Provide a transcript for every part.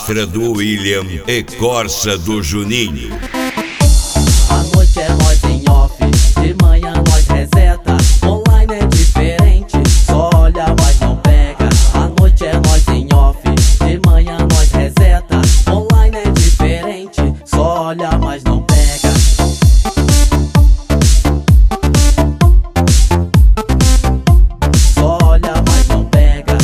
Astra do William e Corsa do Juninho. A noite é nós em off, de manhã nós reseta. Online é diferente, só olha mas não pega. A noite é nós em off, de manhã nós reseta. Online é diferente, só olha mas não pega. Só olha mas não pega.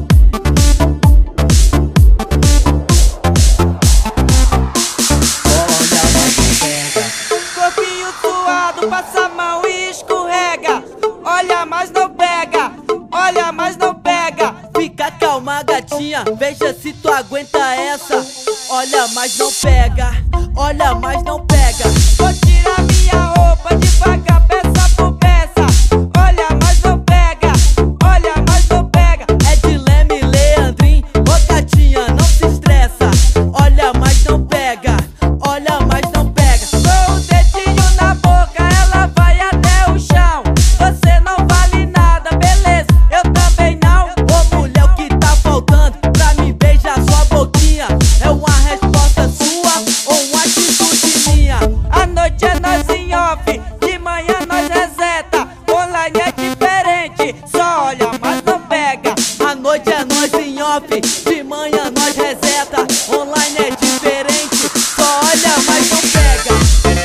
Só olha mas não pega. Corpinho suado, passa mal e escorrega. Olha, mas não pega. Olha, mas não pega. Fica calma, gatinha, veja se tu aguenta essa. Olha, mas não pega. Olha, mas não pega. Vou tirar minha roupa devagar, peça por peça. Olha, mas não pega. Olha, mas não pega. É de Leme, Leandrinho, ô gatinha, não se estressa. Olha, mas não pega. Olha, mas não pega. Com o dedinho na boca, ela vai até o chão. Você não vale nada, beleza? Eu também não. Ô mulher, o que tá faltando pra me beijar sua boquinha? É uma resposta sua ou uma atitude minha? A noite é nós em off, de manhã nós reseta. Online é diferente, só olha, mas não pega. A noite é nós em off, de manhã nós reseta. Online é diferente, só olha, mas não pega.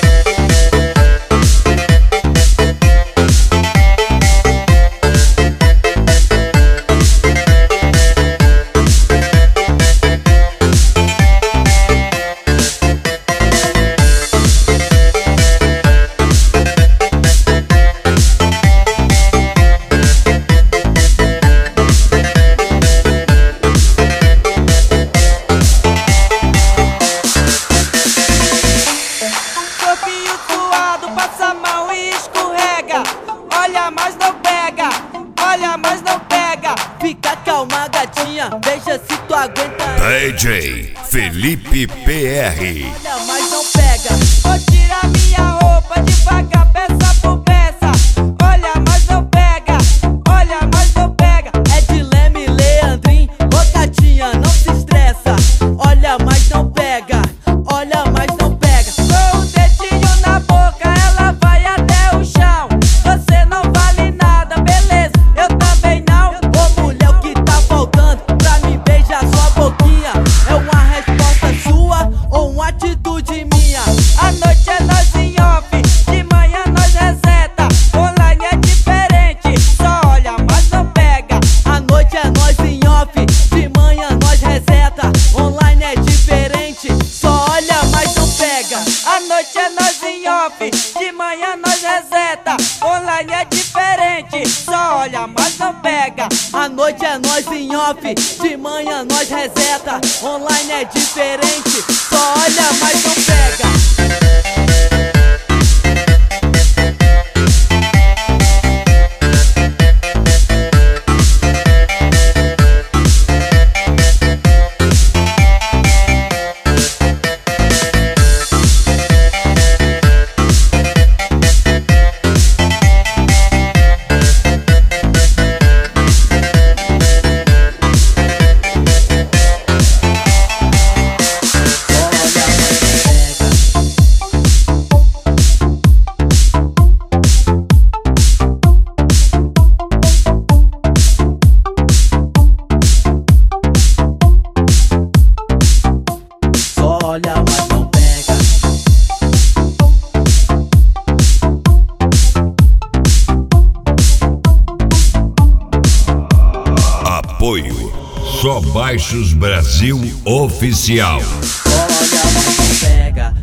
Corpinho suado, passa mal e escorrega. Olha, mas não pega. Olha, mas não pega. Fica calma, gatinha, veja se tu aguenta essa. DJ Felipe PR. Olha, mas não pega. Vou tirar minha roupa devagar, peça por peça. Olha, mas não pega. Olha, mas não pega. É de Leme, Leandrinho, ô gatinha, não se estressa. Olha, mas não pega. Olha, mas não pega. Com o dedinho na boca, ela vai até o chão. Você não vale nada, beleza? Eu também não. Ô mulher, o que tá faltando pra me beijar sua boquinha? É uma resposta sua ou uma atitude minha? A noite é nós em off, de manhã nós reseta. Online é diferente, só olha, mas não pega. A noite é nós em off, de manhã nós reseta. Online é diferente, só olha, mas não pega. A noite é nós em off, de manhã nós reseta. Online é diferente, só olha, mas não pega. A noite é nós em off, de manhã nós reseta. Online é diferente, só olha, mas não pega. Só olha, mas não pega. Apoio Só Baixos Brasil Oficial. Só olha, mas não pega.